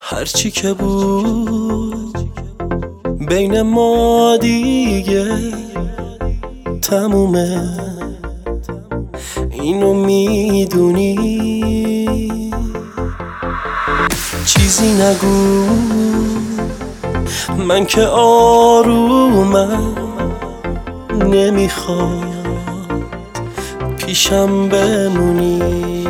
هرچی که بود بین ما دیگه تمومه، اینو میدونی. چیزی نگو، من که آرومم، نمیخواد پیشم بمونی.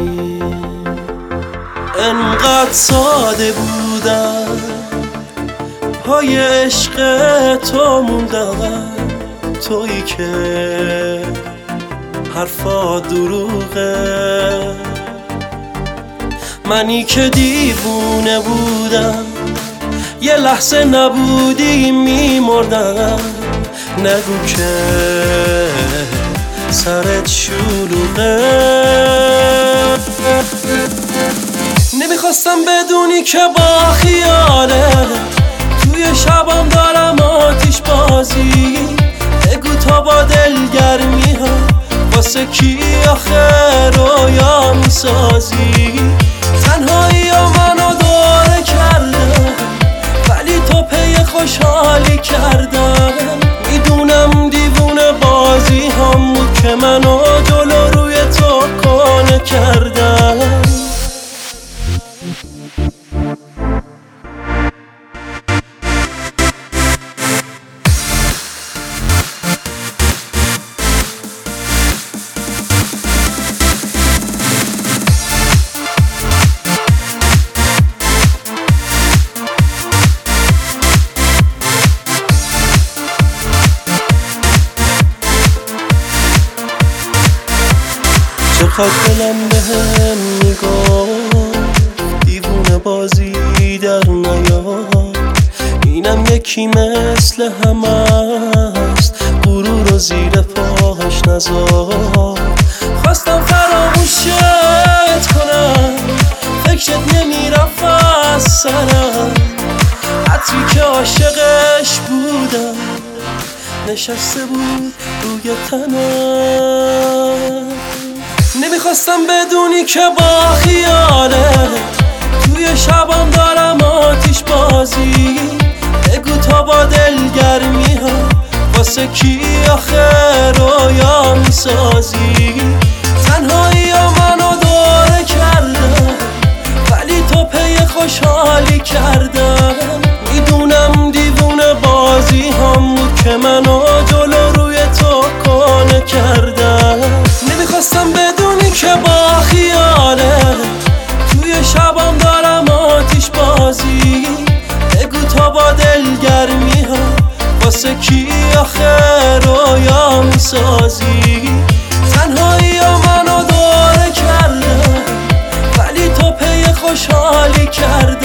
انقدر ساده بودم، پای عشق تو موندم، تویی که حرفا دروغه. منی که دیوونه بودم، یه لحظه نبودی میمردم. نگو که سرت شلوغه. نمیخواستم بدونی که با خیاله توی شبم دارم آتیش بازی. بگو تا با دلگرمی ها واسه کی آخه رویا میسازی. تنهایی ها منو دوره کرده، ولی تو پی خوشحالی کردم. میدونم دیوونه بازی هم بود که منو جلو روی تو کنه کردم. چقدر دلم بهم میگفت دیوونه بازی در نیار. اینم یکی مثل همه است، غرور و زیر پاهاش نذار. خواستم فراموشت کنم، فکرت نمیرفت از سرم. عطری که عاشقش بودم نشسته بود روی تنم. نمیخواستم بدونی که با خیاله توی شبم دارم آتیش بازی. بگو تا با دلگرمی ها واسه کی آخه رویا میسازی. تنهایی ها منو دوره کردم، ولی تو پی خوشحالی کردم. میدونم دیوونه بازی هم بود که منو جلو روی تو کنه کردم. نمیخواستم بدونی که با خیاله توی شبم دارم آتیش بازی. بگو تا با دلگرمی ها واسه کی آخه رویا میسازی. تنهایی ها منو دوره کردم، ولی تو پی خوشحالی کردم.